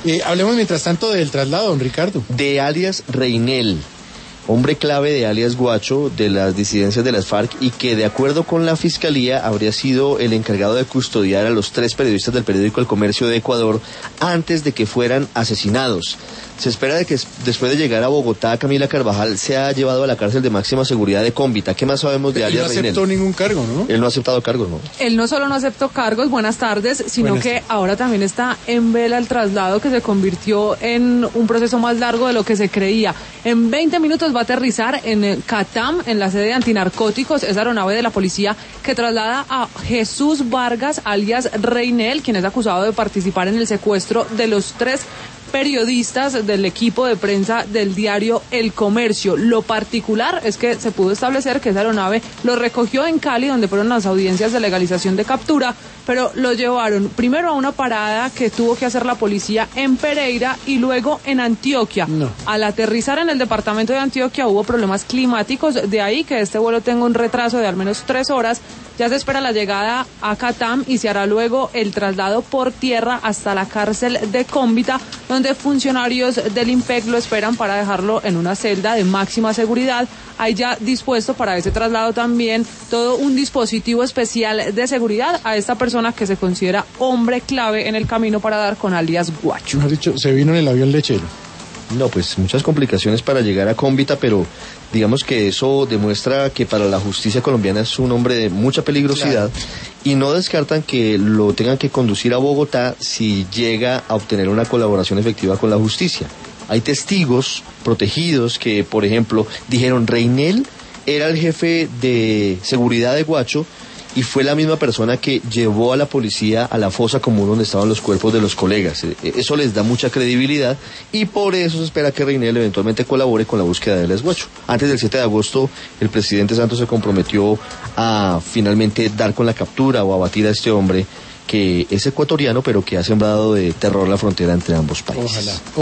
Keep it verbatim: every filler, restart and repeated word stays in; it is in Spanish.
Eh, hablemos mientras tanto del traslado, don Ricardo. De alias Reinel, hombre clave de alias Guacho de las disidencias de las FARC y que de acuerdo con la Fiscalía habría sido el encargado de custodiar a los tres periodistas del periódico El Comercio de Ecuador antes de que fueran asesinados. Se espera de que después de llegar a Bogotá, Camila Carvajal sea llevado a la cárcel de máxima seguridad de Cómbita. ¿Qué más sabemos de alias Reinel? Él no aceptó ningún cargo, ¿no? Él no ha aceptado cargos, ¿no? Él no solo no aceptó cargos, buenas tardes, sino Buenas que tardes. ahora también está en vela el traslado que se convirtió en un proceso más largo de lo que se creía. En veinte minutos va a aterrizar en Catam, en la sede de antinarcóticos, esa aeronave de la policía que traslada a Jesús Vargas, alias Reinel, quien es acusado de participar en el secuestro de los tres periodistas del equipo de prensa del diario El Comercio. Lo particular es que se pudo establecer que esa aeronave lo recogió en Cali, donde fueron las audiencias de legalización de captura, pero lo llevaron primero a una parada que tuvo que hacer la policía en Pereira y luego en Antioquia. No. Al aterrizar en el departamento de Antioquia hubo problemas climáticos, de ahí que este vuelo tenga un retraso de al menos tres horas. Ya se espera la llegada a Catam y se hará luego el traslado por tierra hasta la cárcel de Cómbita, donde funcionarios del IMPEC lo esperan para dejarlo en una celda de máxima seguridad. Hay ya dispuesto para ese traslado también todo un dispositivo especial de seguridad a esta persona que se considera hombre clave en el camino para dar con alias Guacho. Mejor dicho, se vino en el avión lechero. No, pues muchas complicaciones para llegar a Cómbita, pero digamos que eso demuestra que para la justicia colombiana es un hombre de mucha peligrosidad. Claro. Y no descartan que lo tengan que conducir a Bogotá si llega a obtener una colaboración efectiva con la justicia. Hay testigos protegidos que, por ejemplo, dijeron Reinel era el jefe de seguridad de Guacho y fue la misma persona que llevó a la policía a la fosa común donde estaban los cuerpos de los colegas. Eso les da mucha credibilidad y por eso se espera que Reinel eventualmente colabore con la búsqueda de alias Guacho. Antes del siete de agosto, el presidente Santos se comprometió a finalmente dar con la captura o abatir a este hombre que es ecuatoriano pero que ha sembrado de terror la frontera entre ambos países. Ojalá.